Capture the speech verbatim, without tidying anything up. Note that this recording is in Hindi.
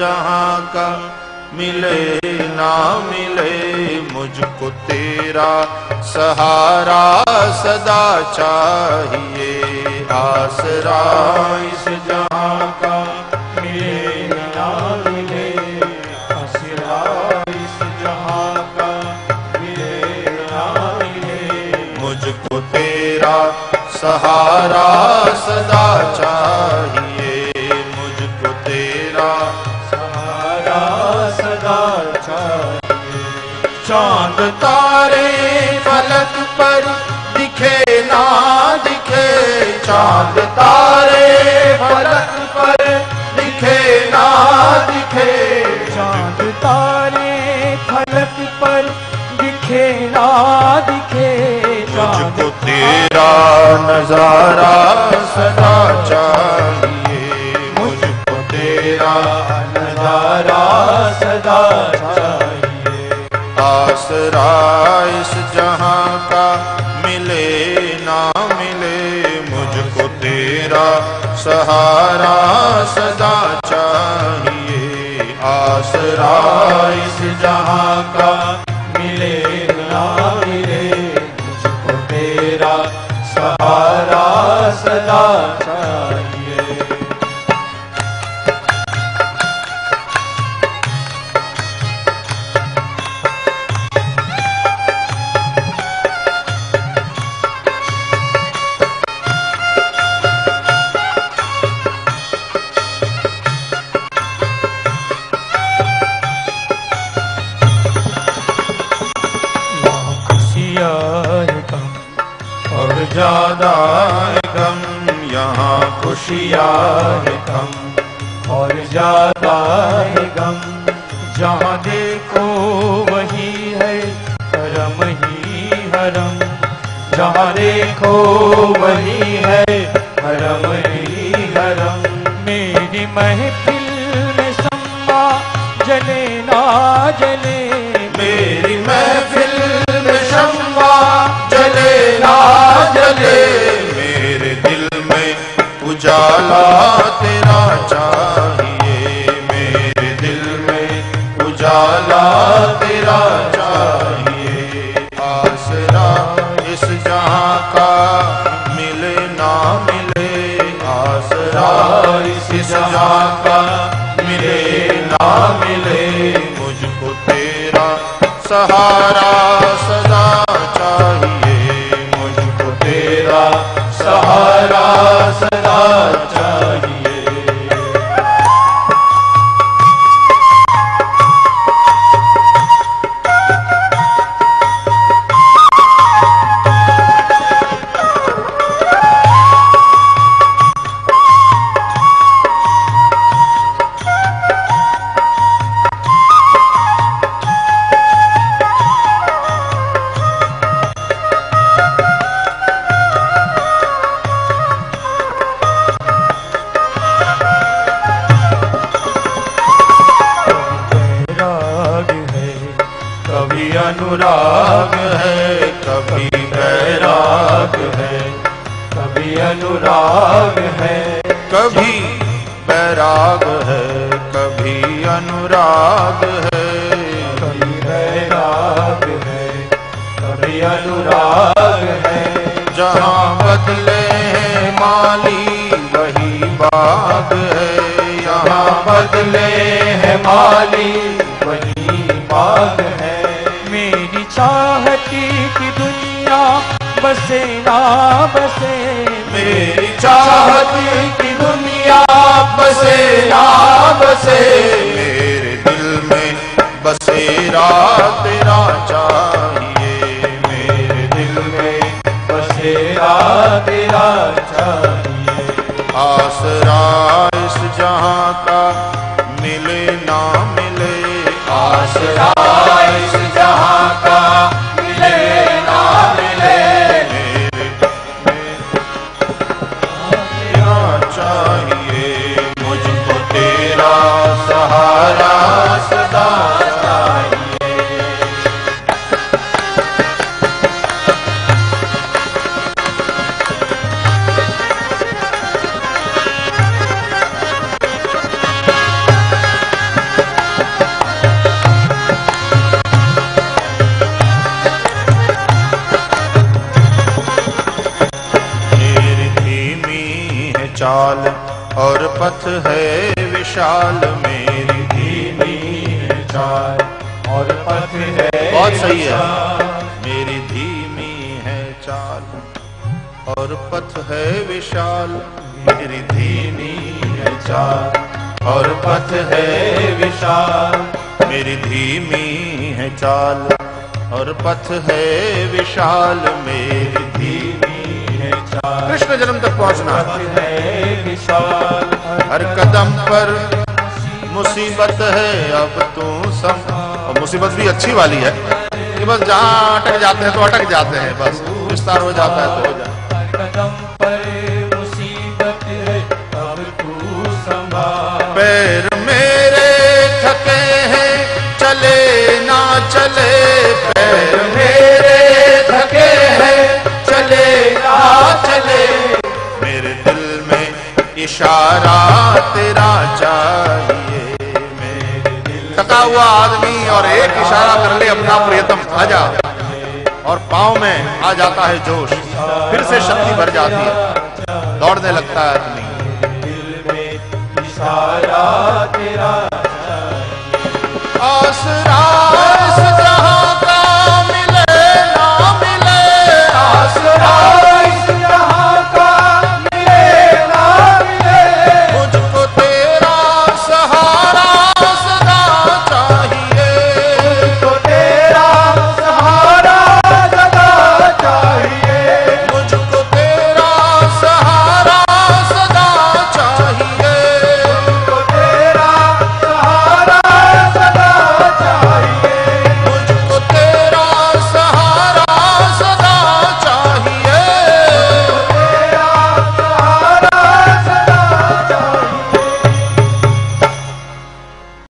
जहां का मिले ना मिले, मुझको तेरा सहारा सदा चाहिए। आसरा इस जहां का मिले ना मिले, आसरा इस जहां का मिले ना मिले, मुझको तेरा सहारा सदा चाहिए। मुझको तेरा सहारा सदा चाहिए। चांद तारे फलक पर दिखे ना दिखे, चांद तारे फलक पर दिखे ना दिखे, चांद तारे फलक पर दिखे ना दिखे, मुझको तेरा नजारा सदा चाहिए। मुझको तेरा नजारा सदा चाहिए। आसरा इस जहां का मिले ना मिले, मुझको तेरा सहारा सदा चाहिए। आसरा इस जहां का मिले ना मिले, मुझको तेरा सहारा सदा चाहिए। ज्यादा गम यहाँ खुशियाँ है कम, और ज्यादा है गम जहाँ देखो वही है हरम ही हरम, जहाँ देखो वही है हरम ही हरम। मेरी महफिल में सम्मा जले ना जले, मेरी महफिल में शम्मा जले ना जले, मेरे दिल में उजाला तेरा चाहिए। मेरे दिल में उजाला तेरा चाहिए। आसरा इस जहां का मिले ना मिले, आसरा इस जहां का मिले ना मिले, मुझको तेरा सहारा सदा चाहिए। मुझको तेरा सहारा सदा चाहिए। अनुराग है कभी बैराग है, कभी अनुराग है कभी बैराग है, कभी अनुराग है कभी बैराग है कभी अनुराग है। जहाँ बदले हैं माली वही बाग है, यहाँ बदले हैं माली वही बाग है। मेरी चाहती की दुनिया बसे ना बसे, मेरी चाहती की दुनिया बसे ना बसे, मेरे दिल में बसेरा तेरा चाहिए। मेरे दिल में बसेरा तेरा चाहिए। आसरा इस जहां का मिले ना मिले, आसरा इस जहां का मिले ना मिले, मेरे तेरा चाहिए। मुझको तेरा सहारा सदा चाहिए। चाल और पथ है विशाल मेरी धीमी है चाल और पथ है बहुत सही है मेरी धीमी है चाल और पथ है विशाल मेरी धीमी है चाल और पथ है विशाल मेरी धीमी है चाल और पथ है विशाल मेरी धीमी है चाल। कृष्ण जन्म तक पहुंचना है विशाल हर कदम पर मुसीबत है अब तू सम और मुसीबत भी अच्छी वाली है कि बस जहाँ अटक जाते हैं तो अटक जाते हैं, बस विस्तार हो जाता है तो हो जाता है। कदम पर मुसीबत है अब तू संभाल पैर मेरे थके हैं चले ना चले पैर मेरे थके हैं चले ना चले मेरे दिल में इशारा तेरा चाहिए मेरे दिल थका हुआ आदमी और एक इशारा कर ले अपना प्रियतम आजा और पाँव में आ जाता है जोश, फिर से शक्ति भर जाती है, दौड़ने लगता है आदमी। दिल में इशारा तेरा